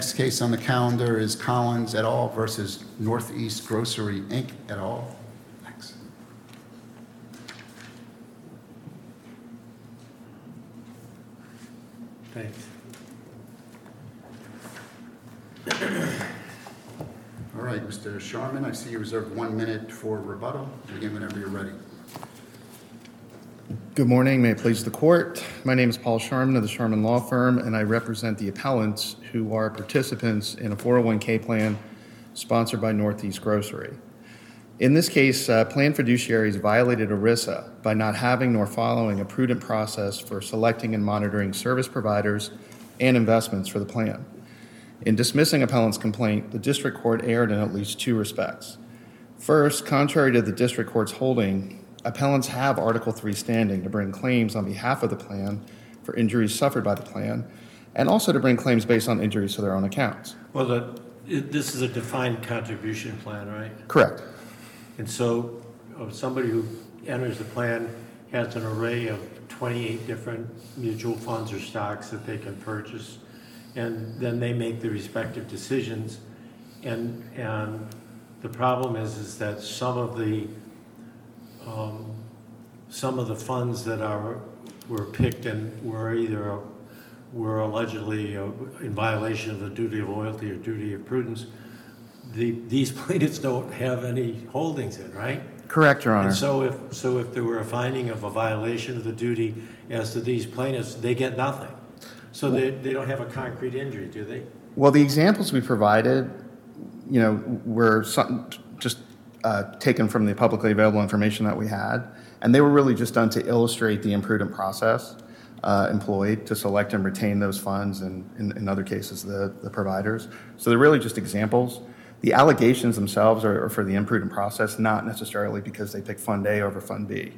Next case on the calendar is Collins et al. Versus Northeast Grocery Inc. et al. Thanks. Thanks. All right, Mr. Sharman, I see you reserved 1 minute for rebuttal. Begin whenever you're ready. Good morning. May it please the court. My name is Paul Sharman of the Sharman Law Firm, and I represent the appellants who are participants in a 401k plan sponsored by Northeast Grocery. In this case, plan fiduciaries violated ERISA by not having nor following a prudent process for selecting and monitoring service providers and investments for the plan. In dismissing appellant's complaint, the district court erred in at least two respects. First, contrary to the district court's holding, appellants have Article III standing to bring claims on behalf of the plan for injuries suffered by the plan, and also to bring claims based on injuries to their own accounts. Well, this is a defined contribution plan, right? Correct. And so somebody who enters the plan has an array of 28 different mutual funds or stocks that they can purchase, and then they make the respective decisions. And the problem is that some of the funds that were picked and were allegedly in violation of the duty of loyalty or duty of prudence, these plaintiffs don't have any holdings in, right? Correct, Your Honor. And so if there were a finding of a violation of the duty as to these plaintiffs, they get nothing. So they don't have a concrete injury, do they? Well, the examples we provided, were just taken from the publicly available information that we had, and they were really just done to illustrate the imprudent process employed to select and retain those funds, and in other cases, the providers. So they're really just examples. The allegations themselves are for the imprudent process, not necessarily because they pick Fund A over Fund B.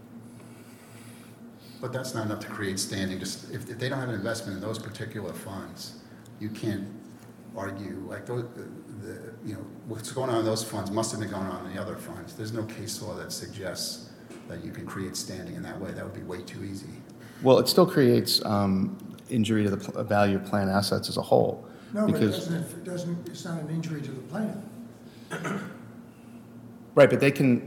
But that's not enough to create standing. Just if they don't have an investment in those particular funds, you can't argue like what's going on in those funds must have been going on in the other funds. There's no case law that suggests that you can create standing in that way. That would be way too easy. Well, it still creates injury to the value of plan assets as a whole. No, because but it's not an injury to the plaintiff. Right, but they can.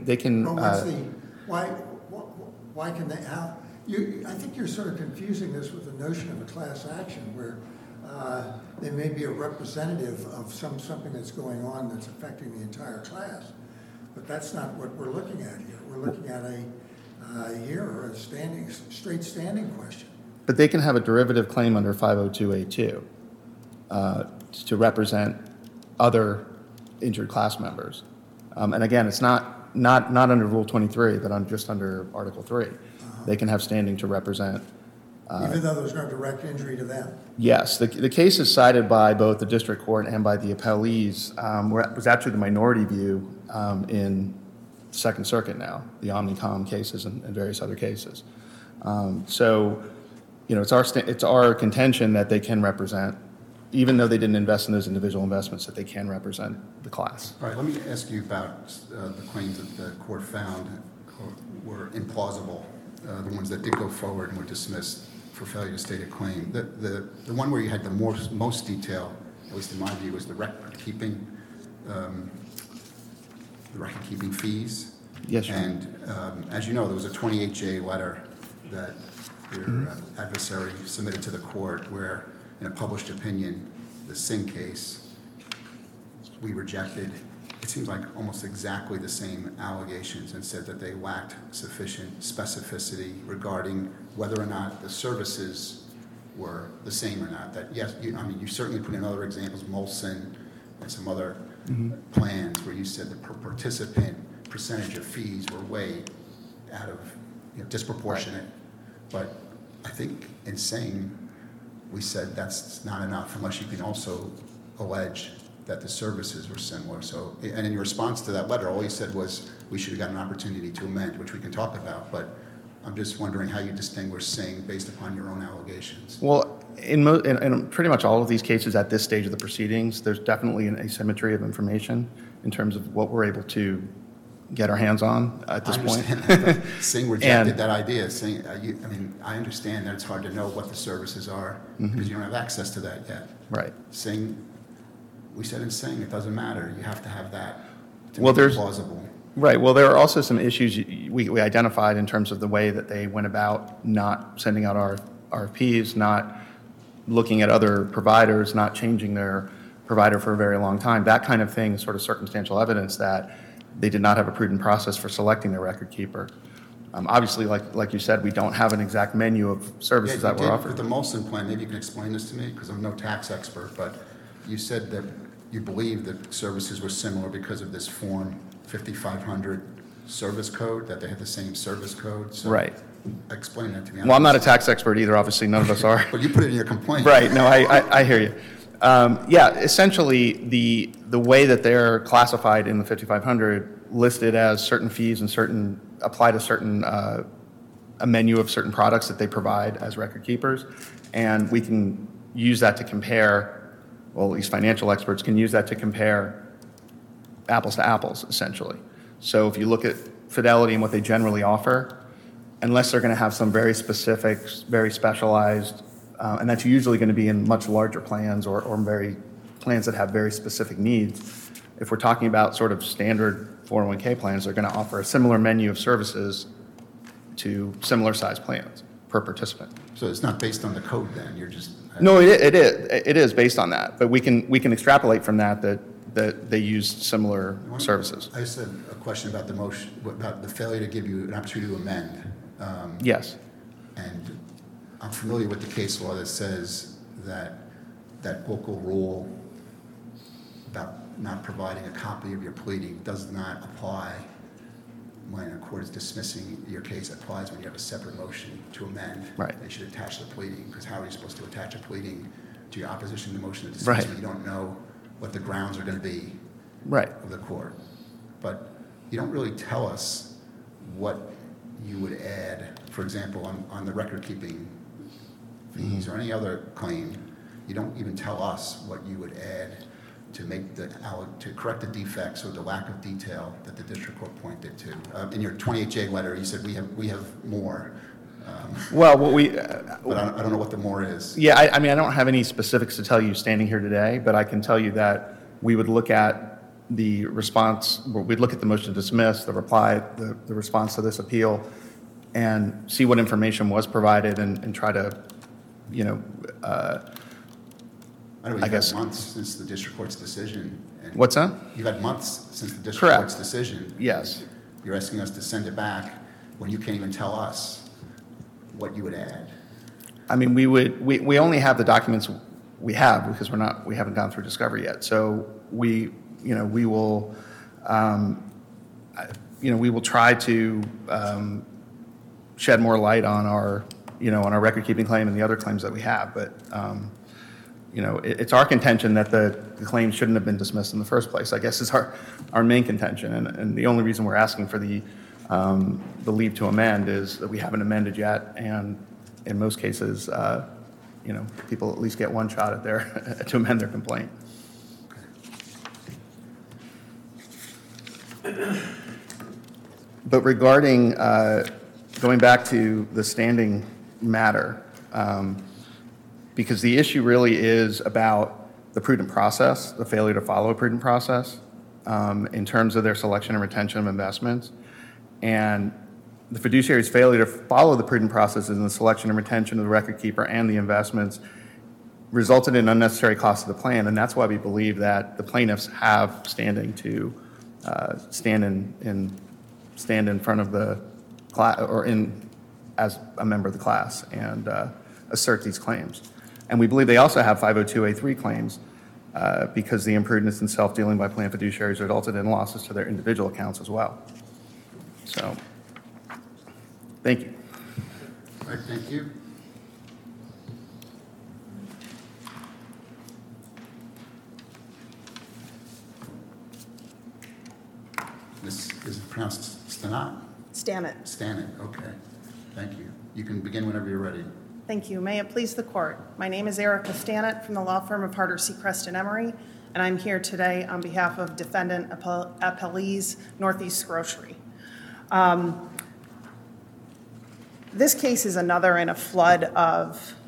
Well, why can they? I think you're sort of confusing this with the notion of a class action, where there may be a representative of something that's going on that's affecting the entire class, but that's not what we're looking at here. We're looking at a straight standing question. But they can have a derivative claim under 502A2 to represent other injured class members, and again, it's not under Rule 23, but just under Article 3. They can have standing to represent. Even though there's no direct injury to them? Yes. The cases cited by both the district court and by the appellees was actually the minority view in Second Circuit now, the Omnicom cases and various other cases. So, it's our contention that they can represent, even though they didn't invest in those individual investments, that they can represent the class. All right, let me ask you about the claims that the court found were implausible. The ones that did go forward and were dismissed for failure to state a claim. The one where you had the most detail, at least in my view, was the record-keeping fees. Yes, sir. And as you know, there was a 28-J letter that your adversary submitted to the court where, in a published opinion, the Singh case, we rejected. It seems like almost exactly the same allegations, and said that they lacked sufficient specificity regarding whether or not the services were the same or not. That yes, you certainly put in other examples, Molson and some other plans where you said the participant percentage of fees were way out of disproportionate. Right. But I think in Singh, we said that's not enough unless you can also allege that the services were similar. So, and in your response to that letter, all you said was we should have got an opportunity to amend, which we can talk about. But I'm just wondering how you distinguish Singh based upon your own allegations. Well, in pretty much all of these cases at this stage of the proceedings, there's definitely an asymmetry of information in terms of what we're able to get our hands on at this point. Singh rejected that idea. I understand that it's hard to know what the services are because you don't have access to that yet. Right. Sing, we said in Sing, it doesn't matter, you have to have that to Well, make it there's- plausible. Right. Well, there are also some issues we identified in terms of the way that they went about not sending out RFPs, not looking at other providers, not changing their provider for a very long time. That kind of thing is sort of circumstantial evidence that they did not have a prudent process for selecting their record keeper. Obviously, like you said, we don't have an exact menu of services that were With offered. the Molson plan, maybe you can explain this to me, because I'm no tax expert, but you said that you believe that services were similar because of this Form 5500 service code, that they had the same service code. So Right. explain that to me. Well, I'm not a tax expert either, obviously, none of us are. But you put it in your complaint. Right, no, I hear you. Yeah, essentially, the way that they're classified in the 5500 listed as certain fees and apply to certain, a menu of certain products that they provide as record keepers, and we can use that to compare, well, at least financial experts can use that to compare apples to apples, essentially. So if you look at Fidelity and what they generally offer, unless they're going to have some very specific, very specialized, and that's usually going to be in much larger plans or very plans that have very specific needs. If we're talking about sort of standard 401k plans, they're going to offer a similar menu of services to similar size plans per participant. So it's not based on the code then, you're just. No, it is based on that, but we can extrapolate from that they used similar services. I just had a question about the motion, about the failure to give you an opportunity to amend. Yes. And I'm familiar with the case law that says that local rule about not providing a copy of your pleading does not apply when a court is dismissing your case. It applies when you have a separate motion to amend. Right. They should attach the pleading, because how are you supposed to attach a pleading to your opposition to the motion to dismiss Right. when you don't know what the grounds are going to be Right. of the court? But you don't really tell us what you would add, for example, on the record-keeping fees or any other claim. You don't even tell us what you would add to correct the defects or the lack of detail that the district court pointed to. In your 28J letter, you said we have more. Well, what we, But I don't know what the more is. yeah, I mean, I don't have any specifics to tell you standing here today, but I can tell you that we would look at the response, we'd look at the motion to dismiss, the reply, the response to this appeal, and see what information was provided and try to, I know I you've guess- had months since the district court's decision. And what's that? You've had months since the district Correct. court's decision. Yes. You're asking us to send it back when you can't even tell us what you would add. I mean, we only have the documents we have because we haven't gone through discovery yet. So we will, we will try to shed more light on our record keeping claim and the other claims that we have. But, it's our contention that the claim shouldn't have been dismissed in the first place, I guess is our main contention. And the only reason we're asking for the leave to amend is that we haven't amended yet. And in most cases, people at least get one shot at to amend their complaint. But regarding, going back to the standing matter, because the issue really is about the prudent process, the failure to follow a prudent process in terms of their selection and retention of investments. And the fiduciary's failure to follow the prudent processes in the selection and retention of the record keeper and the investments resulted in unnecessary costs of the plan. And that's why we believe that the plaintiffs have standing to stand in front of the class or as a member of the class and assert these claims. And we believe they also have 502A3 claims because the imprudence and self-dealing by plan fiduciaries resulted in losses to their individual accounts as well. So, thank you. All right, thank you. This is it pronounced Stanot? Stanet. Stanet, okay. Thank you. You can begin whenever you're ready. Thank you. May it please the court. My name is Erica Stanet from the law firm of Harder, Seacrest, and Emery, and I'm here today on behalf of defendant appellees Northeast Grocery. This case is another in a flood of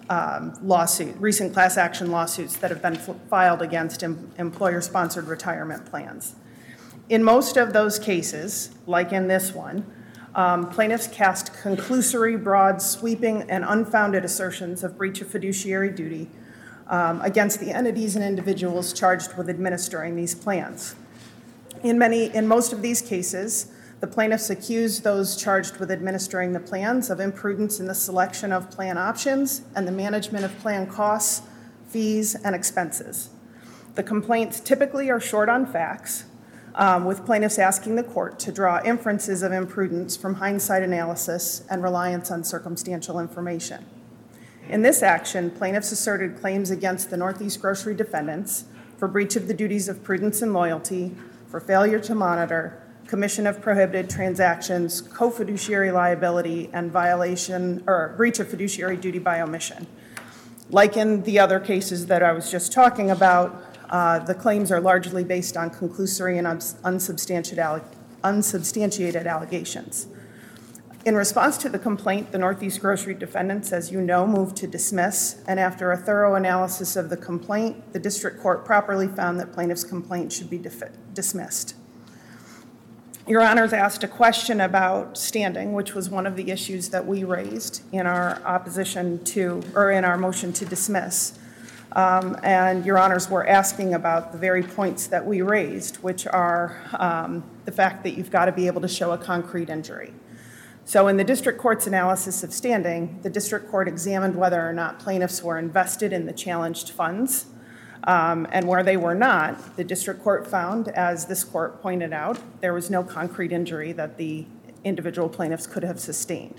recent class action lawsuits that have been filed against employer-sponsored retirement plans. In most of those cases, like in this one, plaintiffs cast conclusory, broad, sweeping, and unfounded assertions of breach of fiduciary duty against the entities and individuals charged with administering these plans. In most of these cases, the plaintiffs accuse those charged with administering the plans of imprudence in the selection of plan options and the management of plan costs, fees, and expenses. The complaints typically are short on facts, with plaintiffs asking the court to draw inferences of imprudence from hindsight analysis and reliance on circumstantial information. In this action, plaintiffs asserted claims against the Northeast Grocery defendants for breach of the duties of prudence and loyalty, for failure to monitor, commission of prohibited transactions, co-fiduciary liability, and violation or breach of fiduciary duty by omission. Like in the other cases that I was just talking about, the claims are largely based on conclusory and unsubstantiated allegations. In response to the complaint, the Northeast Grocery defendants, as you know, moved to dismiss, and after a thorough analysis of the complaint, the district court properly found that plaintiff's complaint should be dismissed. Your Honors asked a question about standing, which was one of the issues that we raised in our opposition to, or in our motion to dismiss. And Your Honors were asking about the very points that we raised, which are the fact that you've got to be able to show a concrete injury. So in the district court's analysis of standing, the district court examined whether or not plaintiffs were invested in the challenged funds. And where they were not, the district court found, as this court pointed out, there was no concrete injury that the individual plaintiffs could have sustained.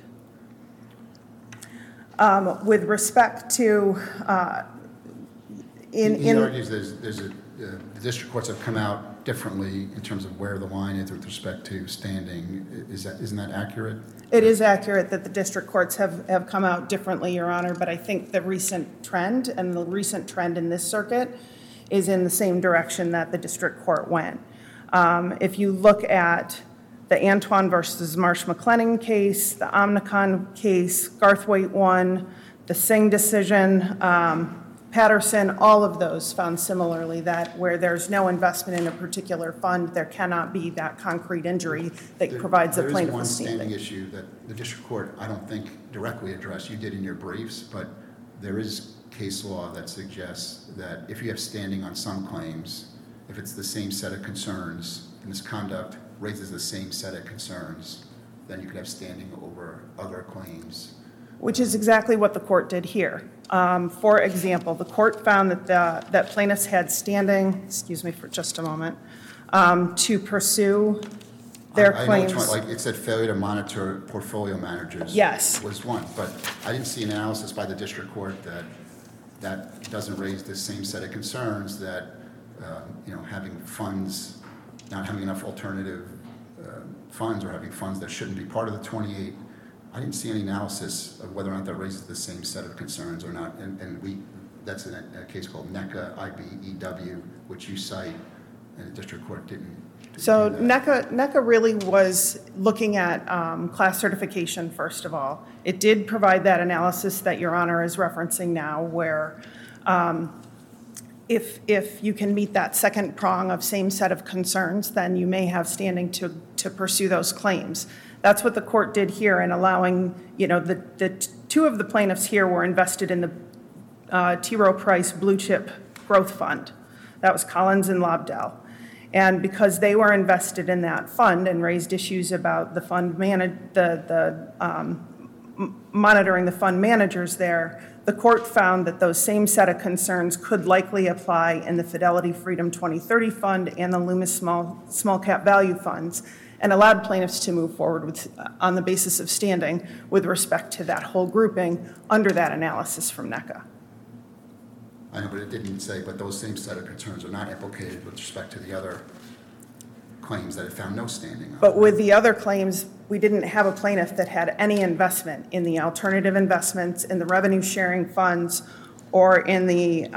With respect to, He argues the district courts have come out differently in terms of where the line is with respect to standing. Isn't that accurate? It is accurate that the district courts have come out differently, Your Honor, but I think the recent trend and the recent trend in this circuit is in the same direction that the district court went. If you look at the Antoine versus Marsh McLennan case, the Omnicon case, Garthwaite 1, the Singh decision, Patterson, all of those found similarly that where there's no investment in a particular fund, there cannot be that concrete injury that provides a plaintiff with standing. There is one standing issue that the district court, I don't think, directly addressed. You did in your briefs, but there is case law that suggests that if you have standing on some claims, if it's the same set of concerns, and this conduct raises the same set of concerns, then you could have standing over other claims. Which is exactly what the court did here. For example, the court found that plaintiffs had standing, excuse me for just a moment, to pursue their claims. I know like it said failure to monitor portfolio managers. Yes. Was one, but I didn't see analysis by the district court that doesn't raise the same set of concerns that, having funds, not having enough alternative funds or having funds that shouldn't be part of the 28. I didn't see any analysis of whether or not that raises the same set of concerns or not. And that's in a case called NECA, IBEW, which you cite, and the district court didn't. So NECA really was looking at class certification, first of all. It did provide that analysis that Your Honor is referencing now, where if you can meet that second prong of same set of concerns, then you may have standing to pursue those claims. That's what the court did here in allowing, the two of the plaintiffs here were invested in the T. Rowe Price Blue Chip Growth Fund. That was Collins and Lobdell. And because they were invested in that fund and raised issues about the fund monitoring the fund managers there, the court found that those same set of concerns could likely apply in the Fidelity Freedom 2030 Fund and the Loomis Small Cap Value Funds, and allowed plaintiffs to move forward on the basis of standing with respect to that whole grouping under that analysis from NECA. I know, but it didn't say, but those same set of concerns are not implicated with respect to the other claims that it found no standing on. But with the other claims, we didn't have a plaintiff that had any investment in the alternative investments, in the revenue sharing funds, or in the...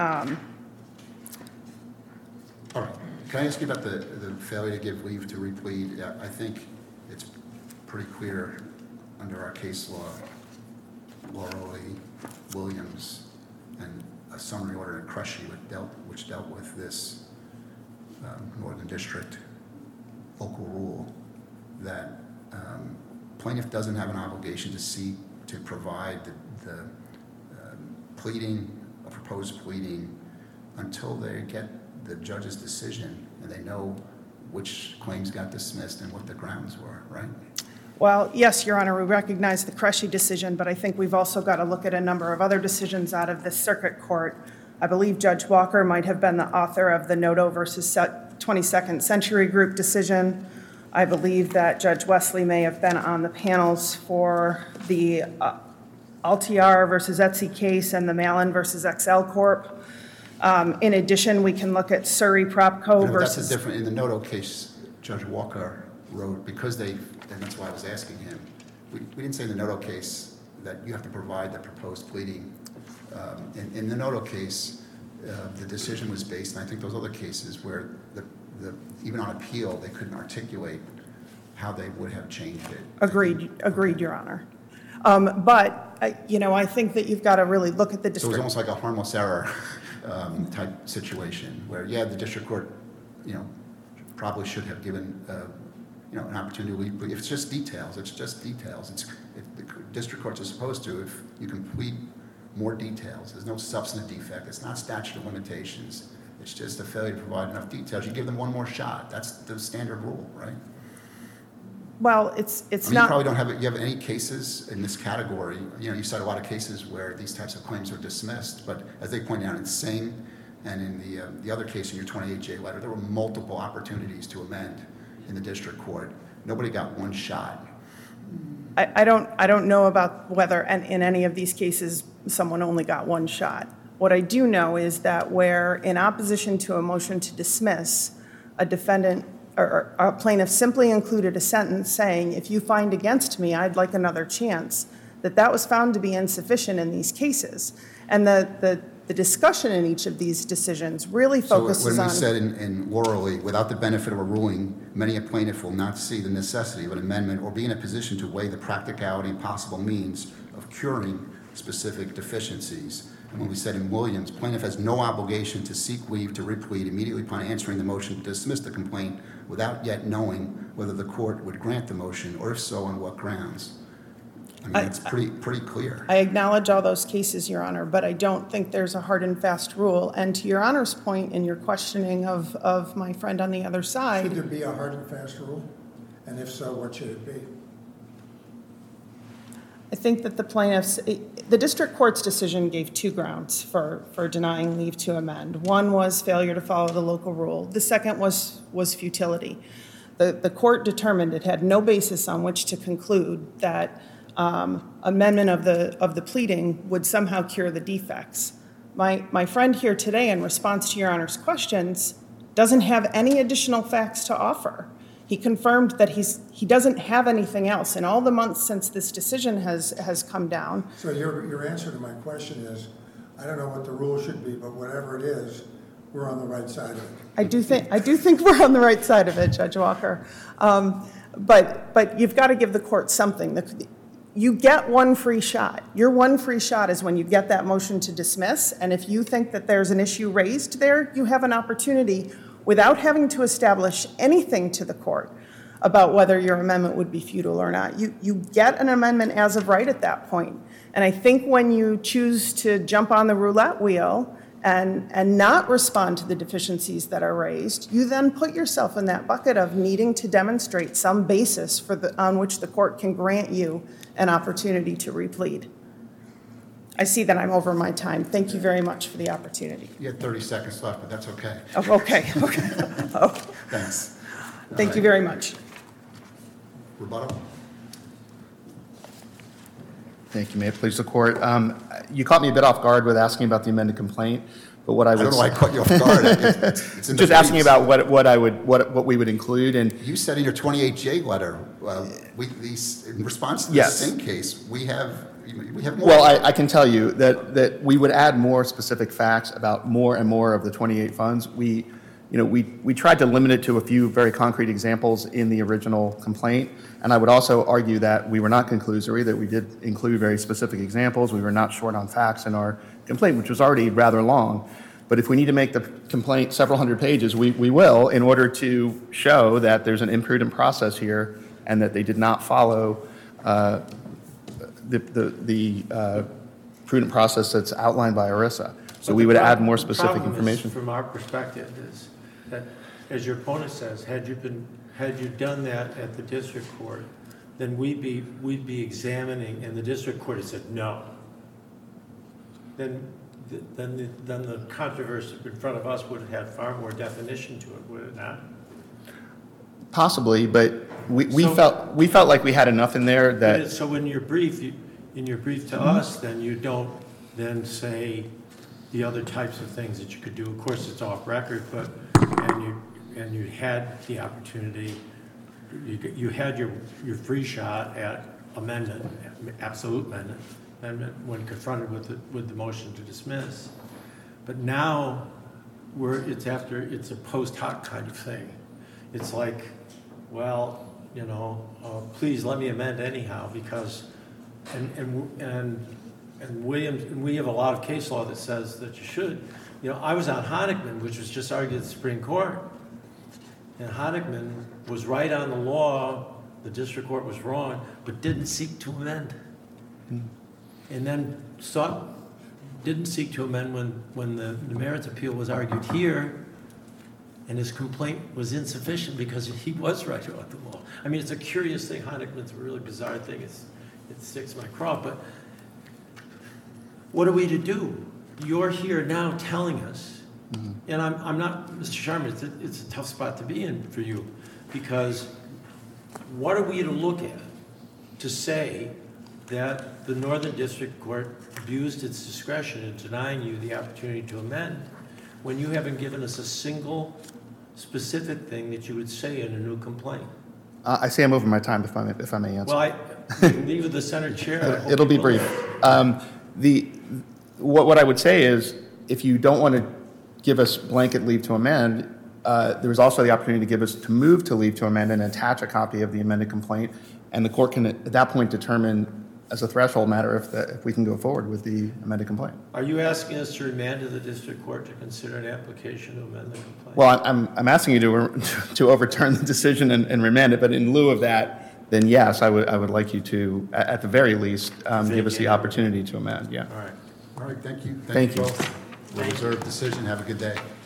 All right. Can I ask you about the failure to give leave to replead? I think it's pretty clear under our case law, Laurel Williams and a summary order in Crushy which dealt with this Northern District local rule that plaintiff doesn't have an obligation to provide the pleading, a proposed pleading, until they get the judge's decision and they know which claims got dismissed and what the grounds were, right? Well, yes, Your Honor, we recognize the Crushy decision, but I think we've also got to look at a number of other decisions out of the circuit court. I believe Judge Walker might have been the author of the Noto versus 22nd Century Group decision. I believe that Judge Wesley may have been on the panels for the Altiar versus Etsy case and the Malin versus XL Corp. In addition, we can look at Surrey Propco versus... That's a different, in the Noto case, Judge Walker wrote, and that's why I was asking him, we didn't say in the Noto case that you have to provide the proposed pleading. In the Noto case, the decision was based, and I think those other cases where even on appeal, they couldn't articulate how they would have changed it. Agreed, Your Honor. But I think that you've got to really look at the So it district. was almost like a harmless error type situation where, the district court, probably should have given, an opportunity. If it's just details, it's just details. If the district courts are supposed to, if you can plead more details, there's no substantive defect. It's not statute of limitations. It's just a failure to provide enough details. You give them one more shot. That's the standard rule, right? Well, it's You not. probably don't have you have any cases in this category. You cite a lot of cases where these types of claims are dismissed, but as they pointed out in Singh and in the other case in your 28J letter, there were multiple opportunities to amend in the district court. Nobody got one shot. I don't know about whether in any of these cases someone only got one shot. What I do know is that where in opposition to a motion to dismiss, a defendant or a plaintiff simply included a sentence saying, if you find against me, I'd like another chance, that was found to be insufficient in these cases. And the discussion in each of these decisions really focuses So when on... we said in orally, without the benefit of a ruling, many a plaintiff will not see the necessity of an amendment or be in a position to weigh the practicality and possible means of curing specific deficiencies. And when we said in Williams, plaintiff has no obligation to seek leave to replead immediately upon answering the motion to dismiss the complaint without yet knowing whether the court would grant the motion, or if so, on what grounds. I mean, it's pretty clear. I acknowledge all those cases, Your Honor, but I don't think there's a hard and fast rule. And to Your Honor's point in your questioning of my friend on the other Should side, there be a hard and fast rule? And if so, what should it be? I think that the district court's decision gave two grounds for denying leave to amend. One was failure to follow the local rule. The second was futility. The court determined it had no basis on which to conclude that amendment of the pleading would somehow cure the defects. My friend here today, in response to Your Honor's questions, doesn't have any additional facts to offer. He confirmed that he doesn't have anything else. In all the months since this decision has come down. So your answer to my question is, I don't know what the rule should be, but whatever it is, we're on the right side of it. I do think we're on the right side of it, Judge Walker. But you've got to give the court something. You get one free shot. Your one free shot is when you get that motion to dismiss, and if you think that there's an issue raised there, you have an opportunity without having to establish anything to the court about whether your amendment would be futile or not. You get an amendment as of right at that point. And I think when you choose to jump on the roulette wheel and not respond to the deficiencies that are raised, you then put yourself in that bucket of needing to demonstrate some basis on which the court can grant you an opportunity to replead. I see that I'm over my time. Thank you very much for the opportunity. You had 30 seconds left, but that's okay. Oh, okay. Oh, Thanks. thank you very much. Rebuttal? Thank you. May it please the court. You caught me a bit off guard with asking about the amended complaint, but what I I would don't know why I caught you off guard. It's in the just asking briefs. about what we would include. And You said in your 28J letter, in response to the Yes. Singh case, we have more. well, I can tell you that we would add more specific facts about more and more of the 28 funds. We we tried to limit it to a few very concrete examples in the original complaint. And I would also argue that we were not conclusory, that we did include very specific examples. We were not short on facts in our complaint, which was already rather long. But if we need to make the complaint several hundred pages, we will, in order to show that there's an imprudent process here and that they did not follow the prudent process that's outlined by ERISA. So we would add more specific Problem is, information. from our perspective, is that, as your opponent says, had you done that at the district court, then we'd be examining, and the district court has said no. Then the controversy in front of us would have had far more definition to it, would it not? Possibly, but we felt like we had enough in there that. So in your brief to us, then you don't then say the other types of things that you could do. Of course, it's off record, but and you had the opportunity. You had your free shot at amendment, absolute amendment when confronted with the motion to dismiss. But now it's a post hoc kind of thing. It's like, well, please let me amend anyhow because, and Williams, and we have a lot of case law that says that you should. I was on Honickman, which was just argued at the Supreme Court. And Honickman was right on the law, the district court was wrong, but didn't seek to amend. And then didn't seek to amend when the merits appeal was argued here, and his complaint was insufficient because he was right about the law. I mean, it's a curious thing. Honickman's a really bizarre thing. It sticks in my craw, but what are we to do? You're here now telling us, and I'm not, Mr. Sharman, it's a tough spot to be in for you, because what are we to look at to say that the Northern District Court abused its discretion in denying you the opportunity to amend when you haven't given us a single specific thing that you would say in a new complaint? I see I'm over my time, if I may answer. Well, leave it the center chair. It'll be brief. What I would say is, if you don't want to give us blanket leave to amend, there is also the opportunity to move to leave to amend and attach a copy of the amended complaint, and the court can at that point determine as a threshold matter if we can go forward with the amended complaint. Are you asking us to remand to the district court to consider an application to amend the complaint? Well, I'm asking you to overturn the decision and remand it, but in lieu of that, then yes, I would like you to, at the very least, give us the opportunity to amend. Yeah. All right. All right, thank you. Thank you. Both. We'll reserve decision. Have a good day.